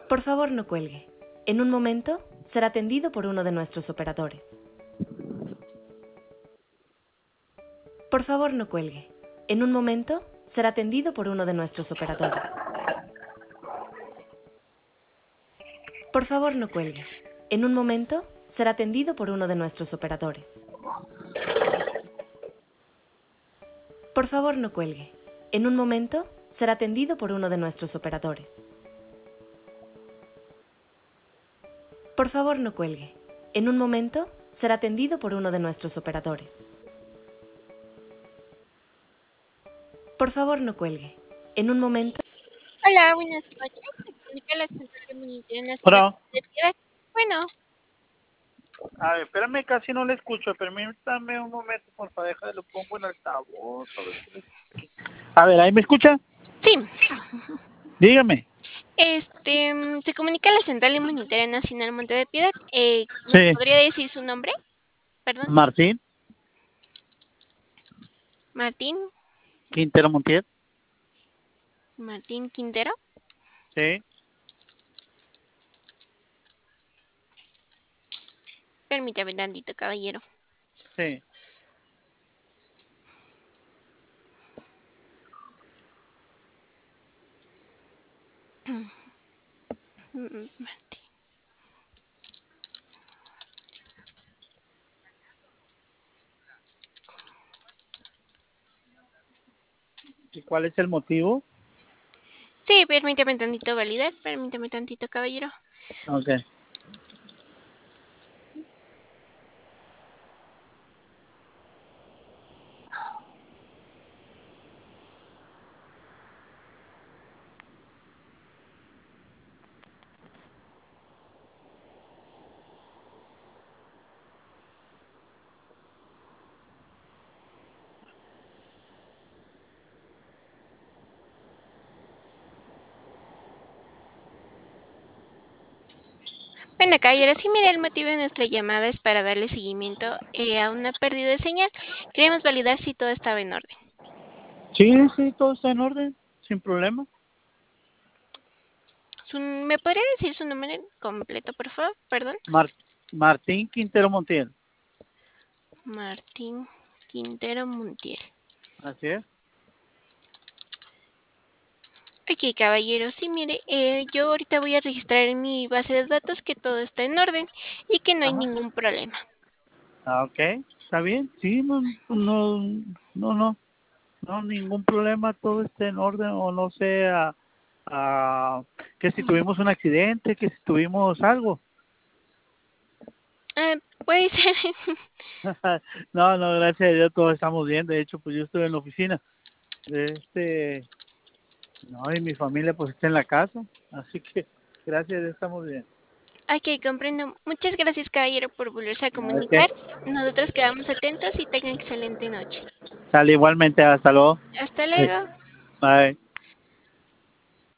Por favor, no cuelgue. En un momento, será atendido por uno de nuestros operadores. Por favor, no cuelgue. En un momento, será atendido por uno de nuestros operadores. Por favor, no cuelgue. En un momento, será atendido por uno de nuestros operadores. Por favor, no cuelgue. En un momento, será atendido por uno de nuestros operadores. Por favor, no cuelgue. En un momento, será atendido por uno de nuestros operadores. Por favor, no cuelgue. En un momento... Hola, buenas noches. Se comunica la Central de Monitoreo Nacional Bueno, de Piedad. Bueno, a ver, espérame, casi no le escucho. Permítame un momento, por favor, lo pongo en altavoz. A ver, ¿ahí me escucha? sí. Dígame. Se comunica la Central de Monitoreo Nacional Monte de Piedad. ¿Me Sí. podría decir su nombre? Perdón. Martín Martín. Quintero Montiel. Martín Quintero. Sí. Permítame tantito, caballero. Sí. Martín. ¿Y cuál es el motivo? Sí, permítame tantito validar. Permítame tantito, caballero. Ok. Bueno, caballero, sí, mire, el motivo de nuestra llamada es para darle seguimiento a una pérdida de señal. Queremos validar si todo estaba en orden. Sí, todo está en orden, sin problema. ¿Me podría decir su nombre completo, por favor? Perdón. Martín Quintero Montiel. Martín Quintero Montiel. Así es. Ok, caballero, sí, mire, yo ahorita voy a registrar en mi base de datos que todo está en orden y que no hay Ajá. ningún problema. Ok, está bien. Sí, no, ningún problema, todo está en orden, o no sé, que si tuvimos un accidente, que si tuvimos algo. Puede ser. No, gracias a Dios todos estamos bien. De hecho, pues yo estoy en la oficina. No, y mi familia pues está en la casa, así que gracias a Dios estamos bien. Ok, comprendo. Muchas gracias, caballero, por volverse a Ok, comunicar. Nosotros quedamos atentos y tengan excelente noche. sale igualmente, hasta luego. Hasta luego. Bye.